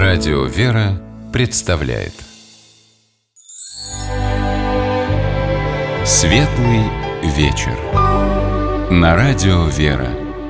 Радио «Вера» представляет Светлый вечер на Радио «Вера».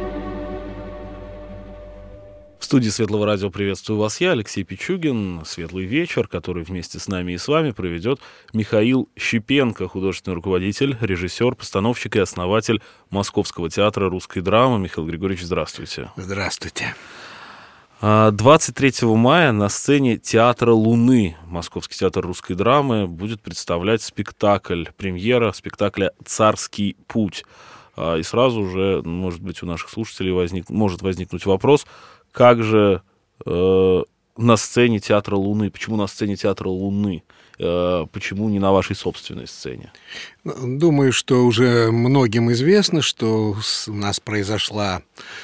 В студии Светлого радио приветствую вас я, Алексей Пичугин. Светлый вечер, который вместе с нами и с вами проведет Михаил Щепенко, художественный руководитель, режиссер, постановщик и основатель Московского театра русской драмы. Михаил Григорьевич, здравствуйте. Здравствуйте. 23 мая на сцене Театра Луны Московский театр русской драмы будет представлять спектакль, премьера спектакля «Царский путь». И сразу же, может быть, у наших слушателей может возникнуть вопрос, как же на сцене Театра Луны? Почему на сцене Театра Луны? Почему не на вашей собственной сцене? Думаю, что уже многим известно, что у нас произошел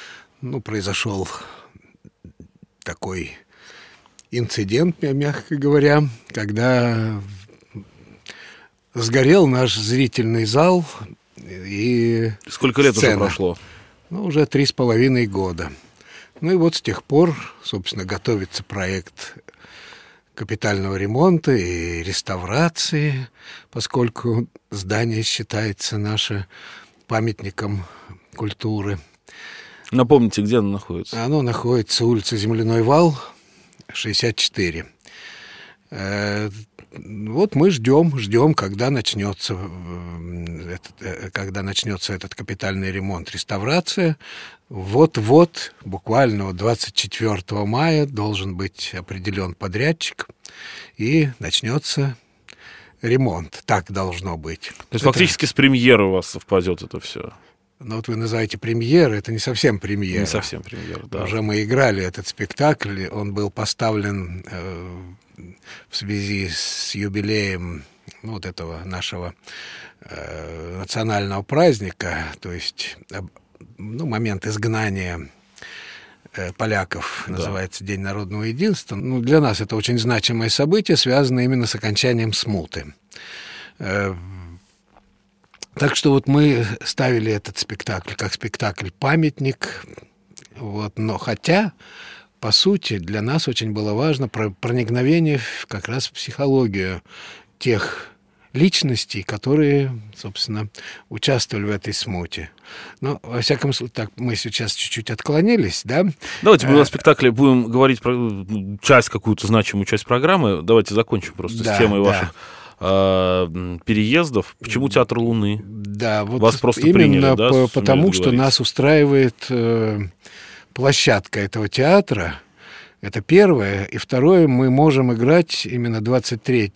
такой инцидент, мягко говоря, когда сгорел наш зрительный зал и сколько лет сцена. Уже прошло? Уже 3,5 года. Ну и вот с тех пор, собственно, готовится проект капитального ремонта и реставрации, поскольку здание считается наше памятником культуры. Напомните, где оно находится? Оно находится улица Земляной вал, 64. Вот мы ждем, когда начнется этот капитальный ремонт, реставрация. Вот-вот, буквально 24 мая должен быть определен подрядчик, и начнется ремонт. Так должно быть. То есть фактически с премьерой у вас совпадет это все? Ну, вот вы называете премьерой, это не совсем премьера. Не совсем премьера, да. Уже мы играли этот спектакль, он был поставлен в связи с юбилеем вот этого нашего национального праздника, то есть момент изгнания поляков, называется День народного единства. Для нас это очень значимое событие, связанное именно с окончанием смуты. Так что вот мы ставили этот спектакль как спектакль-памятник, но хотя, по сути, для нас очень было важно проникновение как раз в психологию тех личностей, которые, собственно, участвовали в этой смуте. Но, во всяком случае, так, мы сейчас чуть-чуть отклонились, да? Давайте мы на спектакле будем говорить про какую-то значимую часть программы. Давайте закончим просто с темой ваших переездов. Почему Театр Луны? Да, вот вас просто именно приняли, да, потому что нас устраивает площадка этого театра. Это первое. И второе, мы можем играть именно 23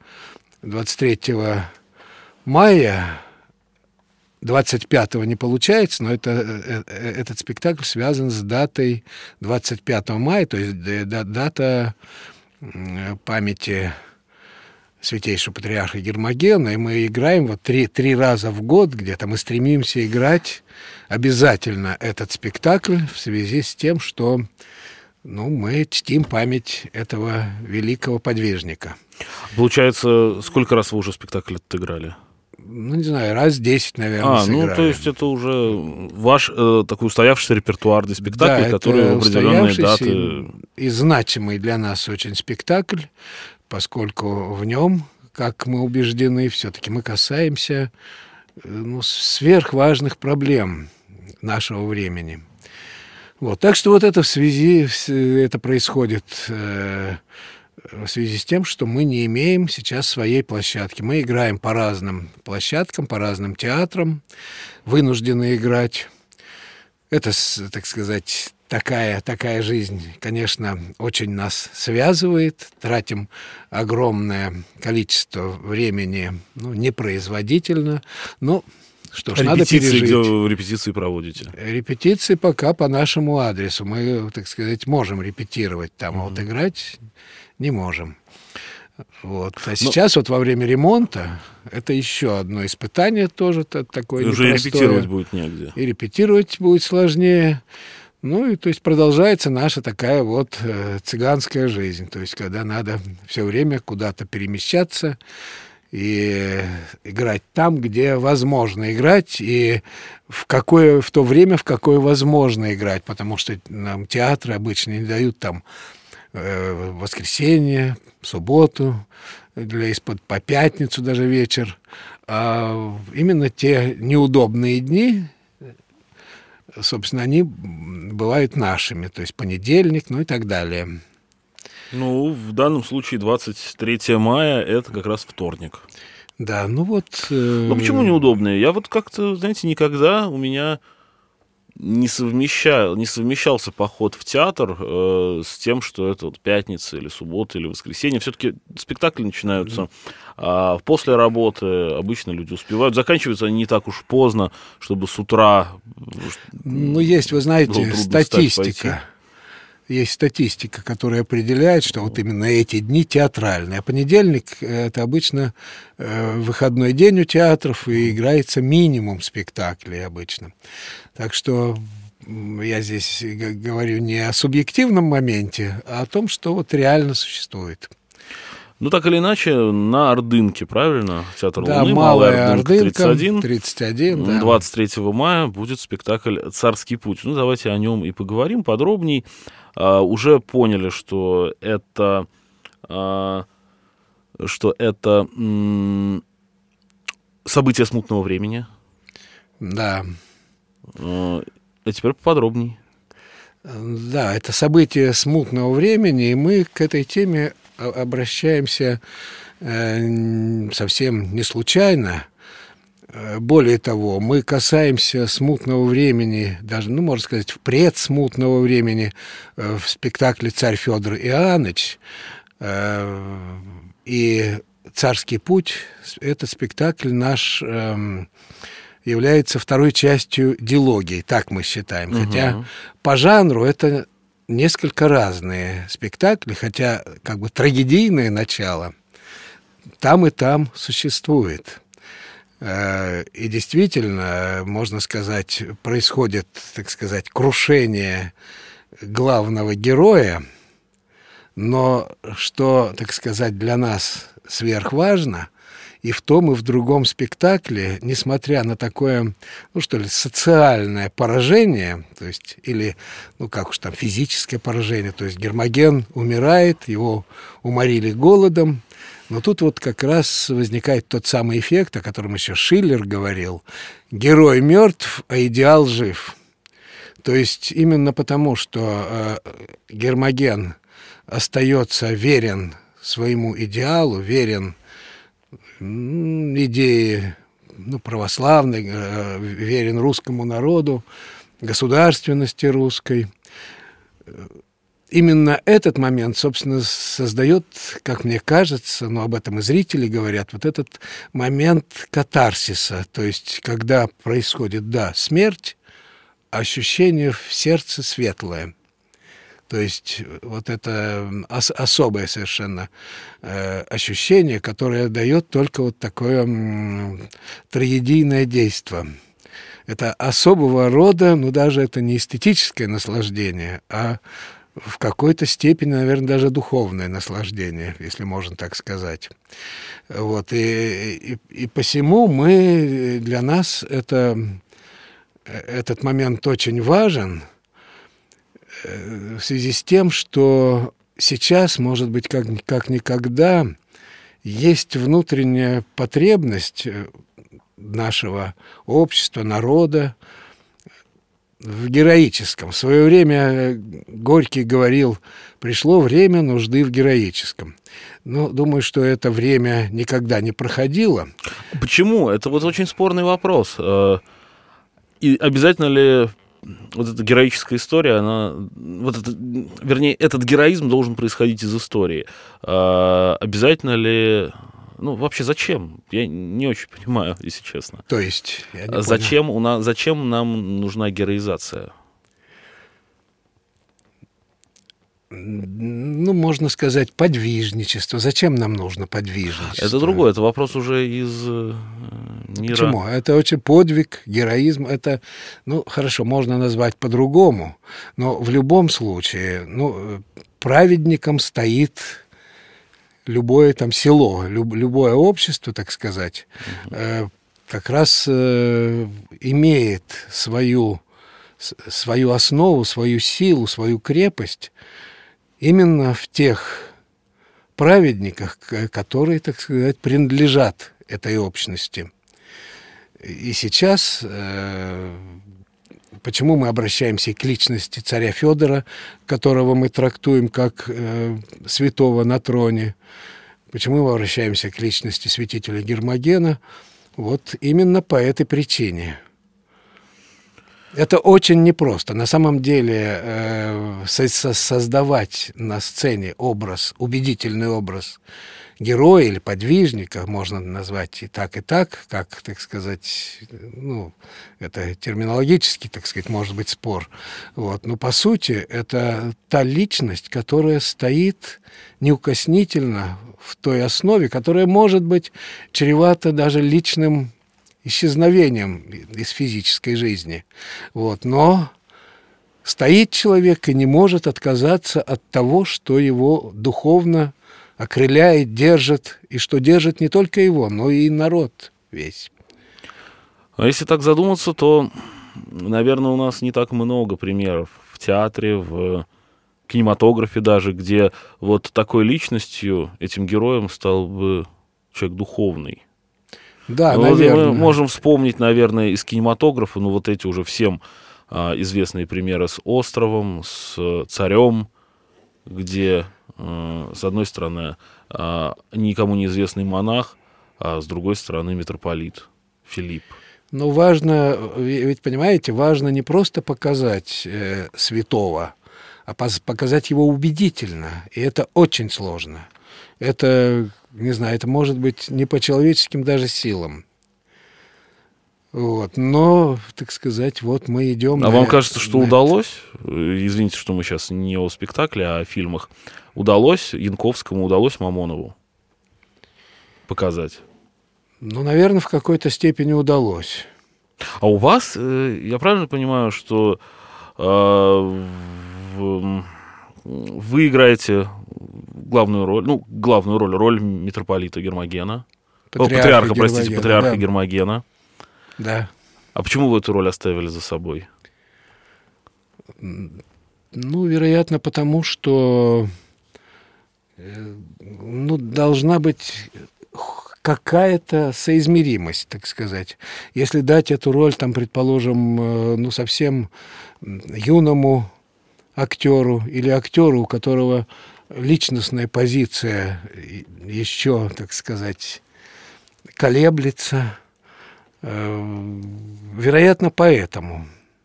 мая. 25-го не получается, но этот спектакль связан с датой 25 мая, то есть дата памяти святейшего патриарха Гермогена, и мы играем вот три раза в год где-то. Мы стремимся играть обязательно этот спектакль в связи с тем, что мы чтим память этого великого подвижника. Получается, сколько раз вы уже спектакль отыграли? Не знаю, раз 10, наверное, сыграли. То есть это уже ваш такой устоявшийся репертуар для спектакля, да, который в определенные даты... и значимый для нас очень спектакль, поскольку в нем, как мы убеждены, все-таки мы касаемся сверхважных проблем нашего времени. Так что это происходит в связи с тем, что мы не имеем сейчас своей площадки. Мы играем по разным площадкам, по разным театрам, вынуждены играть. Это, так сказать, такая жизнь, конечно, очень нас связывает. Тратим огромное количество времени, непроизводительно, но что ж, надо пережить. Где вы репетиции проводите? Репетиции пока по нашему адресу. Мы, так сказать, можем репетировать там, а играть не можем. А сейчас во время ремонта это еще одно испытание тоже такое непростое. Уже репетировать будет негде. И репетировать будет сложнее. То есть продолжается наша такая цыганская жизнь. То есть когда надо все время куда-то перемещаться и играть там, где возможно играть, и в то время, в какое возможно играть, потому что нам театры обычно не дают там воскресенье, субботу, по пятницу даже вечер. А именно те неудобные дни, собственно, они бывают нашими, то есть понедельник, ну и так далее. Ну, в данном случае 23 мая – это как раз вторник. Да, ну вот... Но почему неудобные? Я вот как-то, знаете, никогда у меня не совмещался поход в театр с тем, что это вот пятница или суббота или воскресенье. Все-таки спектакли начинаются после работы. Обычно люди успевают. Заканчиваются они не так уж поздно, чтобы с утра... Ну, есть, вы знаете, статистика. Есть статистика, которая определяет, что вот именно эти дни театральные. А понедельник – это обычно выходной день у театров, и играется минимум спектаклей обычно. Так что я здесь говорю не о субъективном моменте, а о том, что вот реально существует. Ну, так или иначе, на Ордынке, правильно? Театр да, Луны, Малая Ордынка, 31, да. 23 мая будет спектакль «Царский путь». Ну, давайте о нем и поговорим подробней. Уже поняли, что это события смутного времени. Да. А теперь поподробней. Да, это события смутного времени, и мы к этой теме обращаемся совсем не случайно. Более того, мы касаемся смутного времени, даже, ну, можно сказать, в предсмутного времени в спектакле «Царь Федор Иоанныч». И «Царский путь» – этот спектакль наш является второй частью дилогии, так мы считаем. Хотя по жанру это несколько разные спектакли, хотя как бы трагедийное начало там и там существует. И действительно, можно сказать, происходит, так сказать, крушение главного героя, но что, так сказать, для нас сверхважно, и в том, и в другом спектакле, несмотря на такое, ну что ли, социальное поражение, то есть, или, ну как уж там, физическое поражение, то есть Гермоген умирает, его уморили голодом, но тут вот как раз возникает тот самый эффект, о котором еще Шиллер говорил: герой мертв, а идеал жив. То есть именно потому, что Гермоген остается верен своему идеалу, верен идее, ну, православной, верен русскому народу, государственности русской. Именно этот момент, собственно, создает, как мне кажется, но об этом и зрители говорят, вот этот момент катарсиса, то есть когда происходит, да, смерть, ощущение в сердце светлое. То есть вот это особое совершенно ощущение, которое дает только вот такое троедийное действо. Это особого рода, ну даже это не эстетическое наслаждение, а в какой-то степени, наверное, даже духовное наслаждение, если можно так сказать. Вот. И посему для нас этот момент очень важен, в связи с тем, что сейчас, может быть, как никогда, есть внутренняя потребность нашего общества, народа в героическом. В свое время Горький говорил: пришло время нужды в героическом. Но думаю, что это время никогда не проходило. Почему? Это вот очень спорный вопрос. И обязательно ли вот эта героическая история, этот героизм должен происходить из истории? Обязательно ли... Ну, вообще зачем? Я не очень понимаю, если честно. То есть, я не понял. Зачем нам нужна героизация? Ну, можно сказать, подвижничество. Зачем нам нужно подвижничество? Это другое, это вопрос уже из мира. Почему? Это очень подвиг, героизм. Это, ну, хорошо, можно назвать по-другому, но в любом случае, ну, праведником стоит любое там село, любое общество, так сказать, как раз имеет свою основу, свою силу, свою крепость именно в тех праведниках, которые, так сказать, принадлежат этой общности. И сейчас, почему мы обращаемся к личности царя Федора, которого мы трактуем как святого на троне, почему мы обращаемся к личности святителя Гермогена, вот именно по этой причине. Это очень непросто. На самом деле создавать на сцене образ, убедительный образ героя или подвижника, можно назвать и так, как, так сказать, ну, это терминологически, так сказать, может быть спор. Вот. Но по сути это та личность, которая стоит неукоснительно в той основе, которая может быть чревата даже личным исчезновением из физической жизни. Вот. Но стоит человек и не может отказаться от того, что его духовно окрыляет, держит, и что держит не только его, но и народ весь. А если так задуматься, то, наверное, у нас не так много примеров в театре, в кинематографе даже, где вот такой личностью, этим героем стал бы человек духовный. Да, ну, наверное. Мы можем вспомнить, наверное, из кинематографа, ну, вот эти уже всем известные примеры с «Островом», с «Царем», где, с одной стороны, никому неизвестный монах, а с другой стороны митрополит Филипп. Но важно, ведь, понимаете, важно не просто показать святого, а показать его убедительно. И это очень сложно. Это, не знаю, это может быть не по человеческим даже силам. Вот. Но, так сказать, вот мы идем... А вам кажется, что удалось, извините, что мы сейчас не о спектакле, а о фильмах, удалось Янковскому, удалось Мамонову показать? Ну, наверное, в какой-то степени удалось. А у вас, я правильно понимаю, что вы играете главную роль, роль митрополита Гермогена, патриарха да. Гермогена. Да. А почему вы эту роль оставили за собой? Ну, вероятно, потому что должна быть какая-то соизмеримость, так сказать. Если дать эту роль, там, предположим, совсем юному актеру или актеру, у которого личностная позиция еще, так сказать, колеблется, вероятно, поэтому.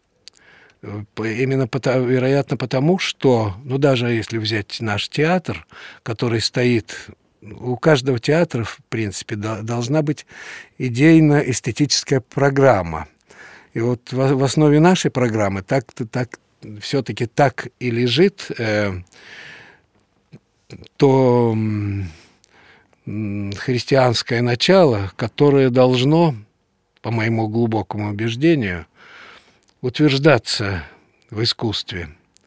Вероятно, потому что, даже если взять наш театр, который стоит... У каждого театра, в принципе, должна быть идейно-эстетическая программа. И вот в основе нашей программы все-таки так и лежит то христианское начало, которое должно, по моему глубокому убеждению, утверждаться в искусстве.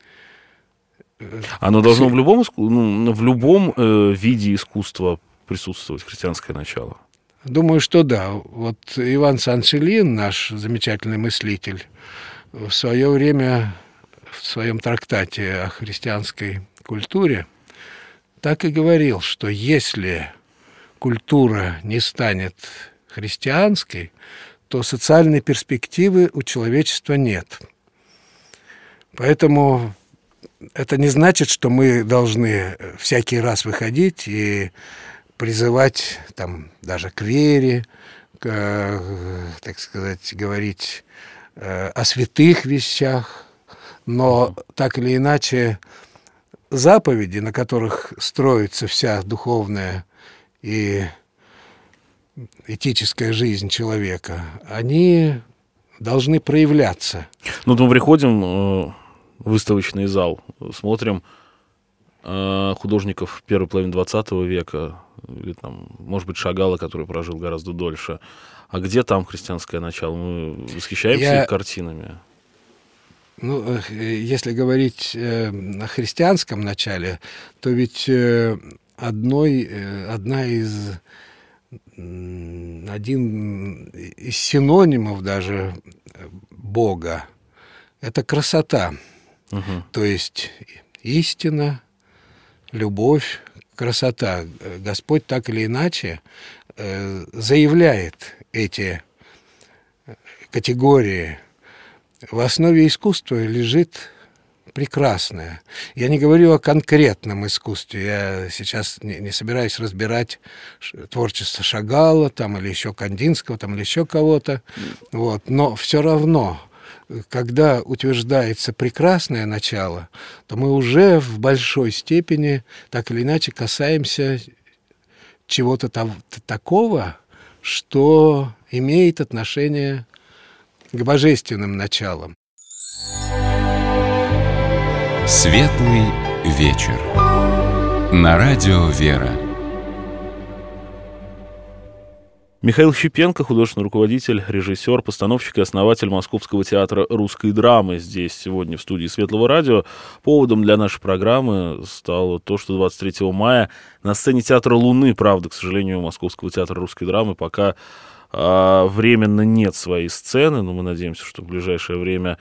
Оно должно в любом виде искусства присутствовать, христианское начало? Думаю, что да. Вот Иван Саншилин, наш замечательный мыслитель, в свое время в своем трактате о христианской культуре так и говорил, что если культура не станет христианской, то социальной перспективы у человечества нет. Поэтому это не значит, что мы должны всякий раз выходить и призывать там, даже к вере, так сказать, говорить о святых вещах, но так или иначе заповеди, на которых строится вся духовная и этическая жизнь человека, они должны проявляться. Мы приходим в выставочный зал, смотрим художников первой половины 20 века, или там, может быть, Шагала, который прожил гораздо дольше. А где там христианское начало? Мы восхищаемся их картинами. Если говорить о христианском начале, то ведь один из синонимов даже Бога — это красота. То есть истина, любовь, красота. Господь так или иначе заявляет эти категории. В основе искусства лежит прекрасное. Я не говорю о конкретном искусстве. Я сейчас не собираюсь разбирать творчество Шагала там, или еще Кандинского, там, или еще кого-то. Вот. Но все равно, когда утверждается прекрасное начало, то мы уже в большой степени так или иначе касаемся чего-то такого, что имеет отношение к божественным началам. Светлый вечер. На радио «Вера». Михаил Щипенко, художественный руководитель, режиссер, постановщик и основатель Московского театра русской драмы, здесь сегодня в студии Светлого радио. Поводом для нашей программы стало то, что 23 мая на сцене театра Луны, правда, к сожалению, Московского театра русской драмы пока временно нет своей сцены, но мы надеемся, что в ближайшее время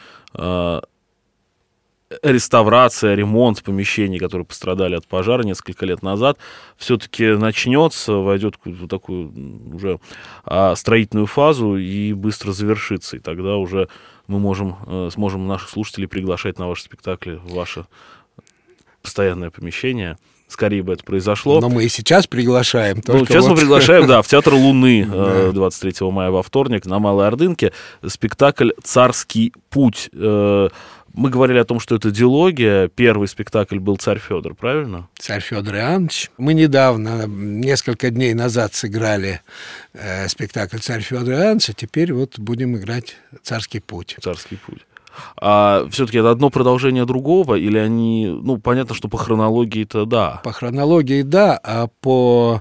реставрация, ремонт помещений, которые пострадали от пожара несколько лет назад, все-таки начнется, войдет в такую уже строительную фазу и быстро завершится. И тогда уже мы сможем наших слушателей приглашать на ваши спектакли в ваше постоянное помещение. Скорее бы это произошло. Но мы и сейчас приглашаем. Сейчас мы приглашаем, в Театр Луны 23 мая во вторник на Малой Ордынке спектакль «Царский путь». Мы говорили о том, что это дилогия. Первый спектакль был «Царь Федор», правильно? «Царь Федор Иоаннович». Мы недавно, несколько дней назад сыграли спектакль «Царь Федор Иоаннович», а теперь вот будем играть «Царский путь». «Царский путь». А все-таки это одно продолжение другого, или они... понятно, что по хронологии-то да. По хронологии да, а по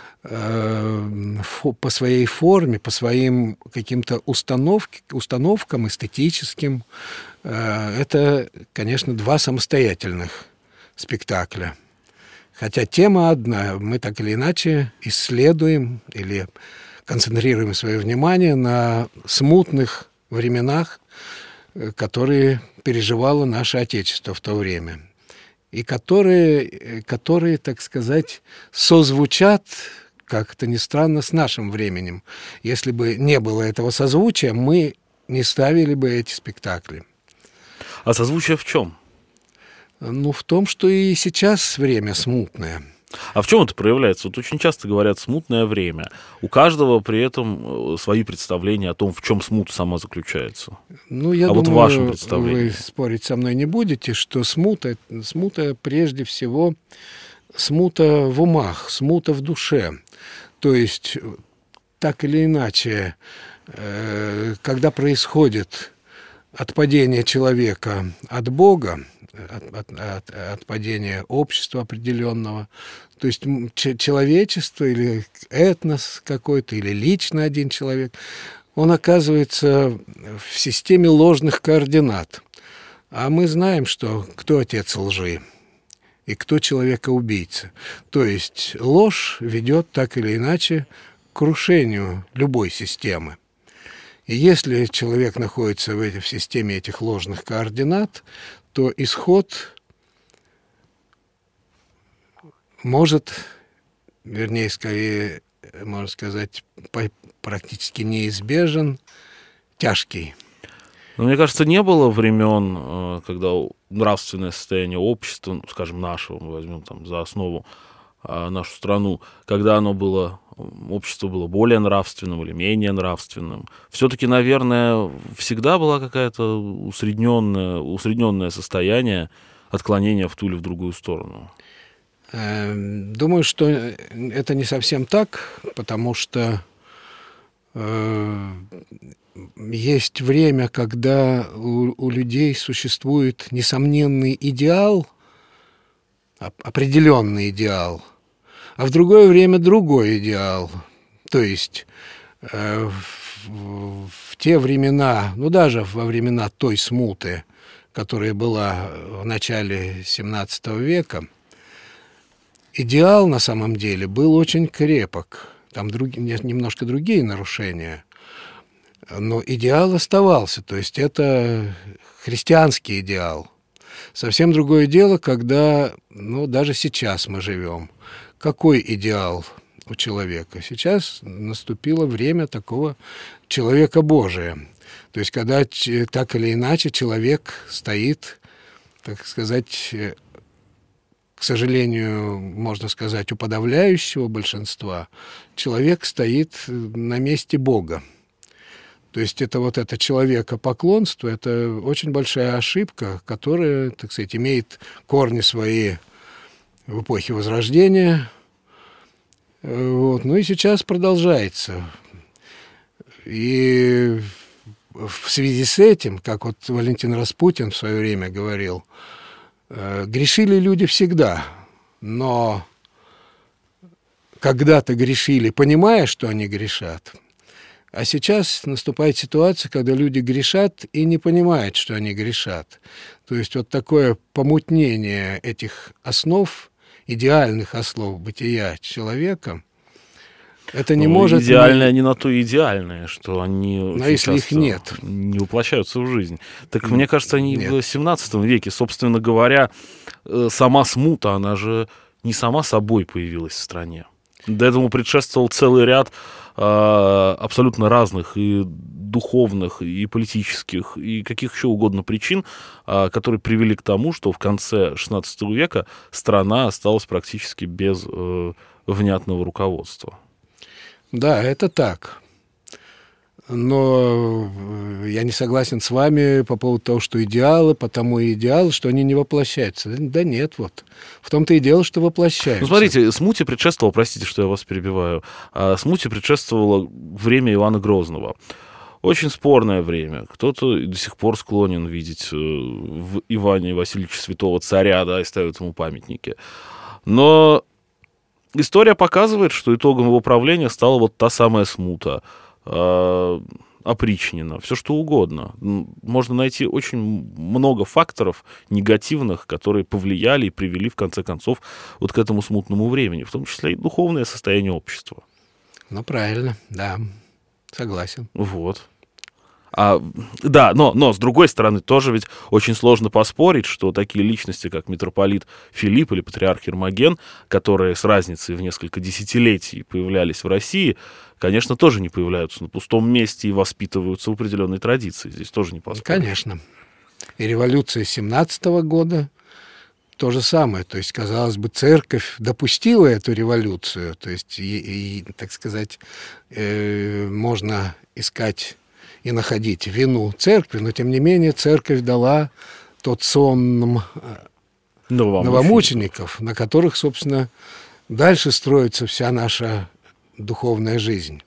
своей форме, по своим каким-то установкам эстетическим, это, конечно, два самостоятельных спектакля. Хотя тема одна. Мы так или иначе исследуем или концентрируем свое внимание на смутных временах, которые переживало наше Отечество в то время. И которые, так сказать, созвучат, как это ни странно, с нашим временем. Если бы не было этого созвучия, мы не ставили бы эти спектакли. А созвучие в чем? В том, что и сейчас время смутное. А в чем это проявляется? Вот очень часто говорят «смутное время». У каждого при этом свои представления о том, в чем смута сама заключается. Я думаю, в вашем представлении? Вы спорить со мной не будете, что смута прежде всего смута в умах, смута в душе. То есть, так или иначе, когда происходит отпадение человека от Бога, от падения общества определенного, то есть человечество или этнос какой-то, или лично один человек, он оказывается в системе ложных координат. А мы знаем, что кто отец лжи и кто человека-убийца. То есть ложь ведет так или иначе к крушению любой системы. И если человек находится в системе этих ложных координат, то исход может, вернее, скорее, можно сказать, практически неизбежен, тяжкий. Но мне кажется, не было времен, когда нравственное состояние общества, скажем, нашего, мы возьмем там за основу нашу страну, когда общество было более нравственным или менее нравственным. Все-таки, наверное, всегда была какая-то усредненное состояние отклонения в ту или в другую сторону. Думаю, что это не совсем так, потому что есть время, когда у людей существует несомненный идеал, определенный идеал, а в другое время другой идеал. То есть в те времена, даже во времена той смуты, которая была в начале XVII века, идеал на самом деле был очень крепок. Там немножко другие нарушения, но идеал оставался. То есть это христианский идеал. Совсем другое дело, когда, даже сейчас мы живем. Какой идеал у человека? Сейчас наступило время такого человека Божия. То есть, когда так или иначе человек стоит, так сказать, к сожалению, можно сказать, у подавляющего большинства, человек стоит на месте Бога. То есть это человекопоклонство, это очень большая ошибка, которая, так сказать, имеет корни свои в эпохе Возрождения. И сейчас продолжается. И в связи с этим, как Валентин Распутин в свое время говорил, грешили люди всегда, но когда-то грешили, понимая, что они грешат. А сейчас наступает ситуация, когда люди грешат и не понимают, что они грешат. То есть такое помутнение этих основ, идеальных основ бытия человека, это не может... Идеальные они на то и идеальные, что они если их нет, не воплощаются в жизнь. Так мне кажется, они в 17 веке, собственно говоря, сама смута, она же не сама собой появилась в стране. До этому предшествовал целый ряд абсолютно разных и духовных, и политических, и каких еще угодно причин, которые привели к тому, что в конце XVI века страна осталась практически без внятного руководства. Да, это так. Но я не согласен с вами по поводу того, что идеалы, потому и идеалы, что они не воплощаются. Да нет, в том-то и дело, что воплощаются. Смотрите, смуте предшествовало, простите, что я вас перебиваю, смуте предшествовало время Ивана Грозного. Очень спорное время. Кто-то до сих пор склонен видеть в Иване Васильевиче святого царя, и ставят ему памятники. Но история показывает, что итогом его правления стала та самая смута, опричнина, все что угодно. Можно найти очень много факторов негативных, которые повлияли и привели, в конце концов, к этому смутному времени, в том числе и духовное состояние общества. Правильно, да, согласен. Да, но с другой стороны, тоже ведь очень сложно поспорить, что такие личности, как митрополит Филипп или патриарх Ермоген, которые с разницей в несколько десятилетий появлялись в России, конечно, тоже не появляются на пустом месте и воспитываются в определенной традиции. Здесь тоже не поспоришь. Конечно. И революция 17-го года то же самое. То есть, казалось бы, церковь допустила эту революцию. То есть, так сказать, можно искать и находить вину церкви, но, тем не менее, церковь дала тот сон новомучеников, на которых, собственно, дальше строится вся наша духовная жизнь.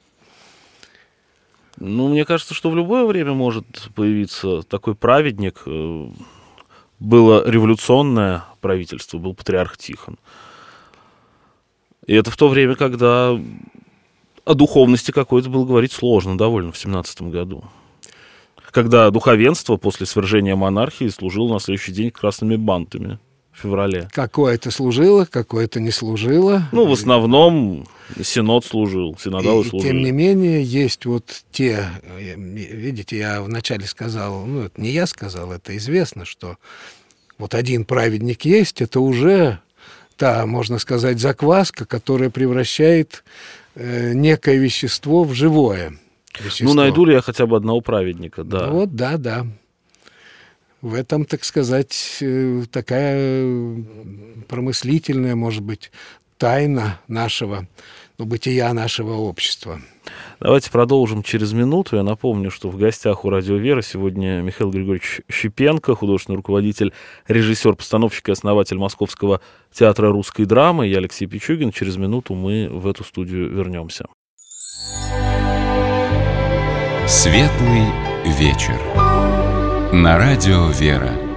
Мне кажется, что в любое время может появиться такой праведник. Было революционное правительство, был патриарх Тихон. И это в то время, когда о духовности какой-то было говорить сложно довольно в 17 году. Когда духовенство после свержения монархии служило на следующий день красными бантами в феврале. Какое-то служило, какое-то не служило. В основном синод служил, синодалы служили. Тем не менее, есть видите, я вначале сказал, это не я сказал, это известно, что один праведник есть, это уже та, можно сказать, закваска, которая превращает некое вещество в живое вещество. Найду ли я хотя бы одного праведника, да. Да. В этом, так сказать, такая промыслительная, может быть, тайна нашего, бытия нашего общества. Давайте продолжим через минуту. Я напомню, что в гостях у «Радио Вера» сегодня Михаил Григорьевич Щепенко, художественный руководитель, режиссер, постановщик и основатель Московского театра русской драмы. Я Алексей Пичугин. Через минуту мы в эту студию вернемся. Светлый вечер. На радио «Вера».